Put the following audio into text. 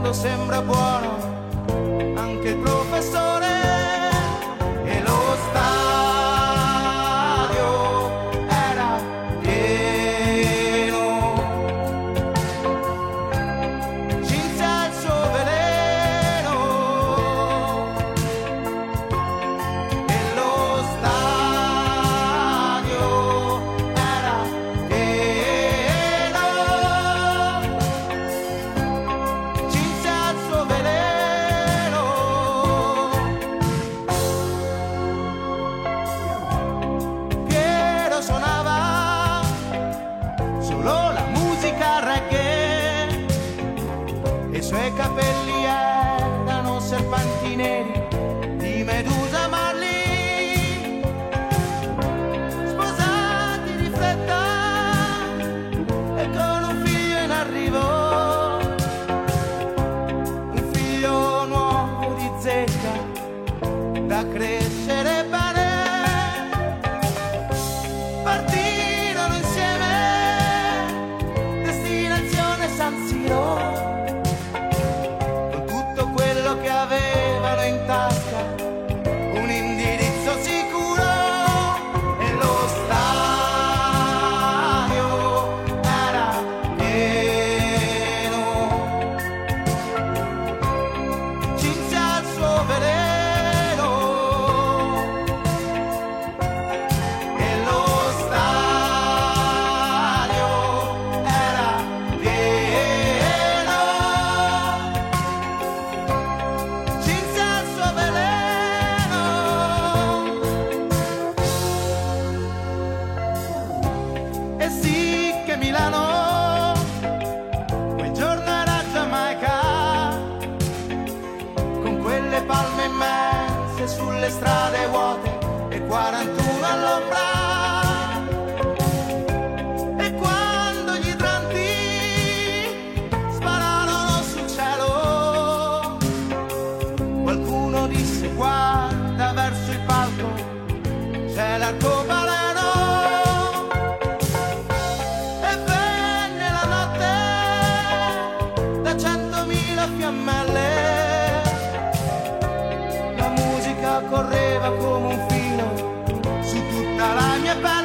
mondo sembra buono, anche il professore, e lo stadio era pieno. Cinzia il suo veleno e lo stadio era pieno. Cinzia il suo veleno. Piero suonava solo la musica reggae e i suoi capelli erano serpenti neri di Medusa Marley, sposati di fretta e con un figlio in arrivo, un figlio nuovo di zecca da crescere bene. Partirono insieme, destinazione San Siro, con tutto quello che avevano in tasca, un indirizzo sicuro, e lo stadio era pieno. Cinzia il suo veleno e lo stadio era pieno. Cinzia il suo veleno. E sì che Milano quel giorno era Giamaica, con quelle palme immense sulle strade vuote e 41 all'ombra. E quando gli idranti spararono sul cielo, qualcuno disse: guarda verso il palco, c'è l'arcobaleno. E venne la notte da 100.000 fiammelle, la musica correva come un filo su tutta la mia pelle.